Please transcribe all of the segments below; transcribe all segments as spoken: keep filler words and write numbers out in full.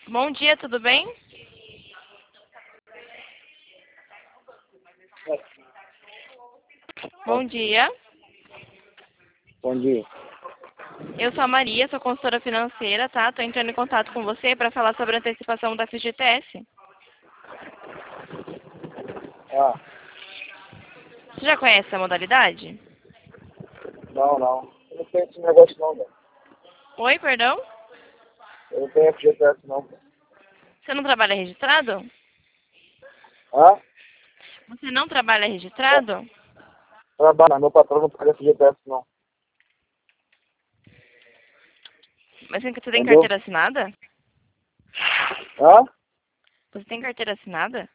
Bom dia, tudo bem? Bom dia. Bom dia. Eu sou a Maria, sou consultora financeira, tá? Tô entrando em contato com você para falar sobre a antecipação da F G T S. Ah, Você já conhece essa modalidade? não, não. Eu não tenho esse negócio não, velho. Oi, perdão? Eu não tenho F G T S não. Velho. Você não trabalha registrado? Hã? Você não trabalha registrado? Trabalho, meu patrão não paga F G T S não. Mas você tem Entendeu? carteira assinada? Hã? Você tem carteira assinada?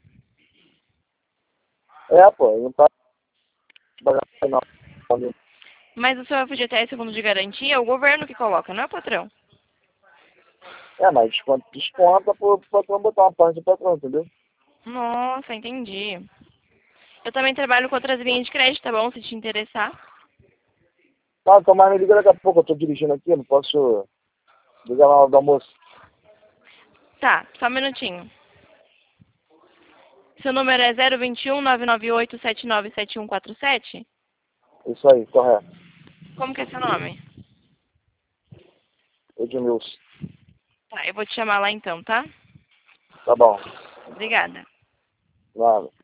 É, pô, eu não pago não. Mas o seu F G T S, fundo de garantia, é o governo que coloca, não é o patrão? É, mas desconta, desconta pro patrão botar uma parte do patrão, entendeu? Nossa, entendi. Eu também trabalho com outras linhas de crédito, tá bom? Se te interessar. Tá, então mais me liga daqui a pouco, eu tô dirigindo aqui, não posso ligar na hora do almoço. Tá, só um minutinho. Seu número é zero vinte e um, nove nove oito, sete nove sete um quatro sete? Isso aí, correto. Como que é seu nome? Edmilson. Tá, eu vou te chamar lá então, tá? Tá bom. Obrigada. Nada.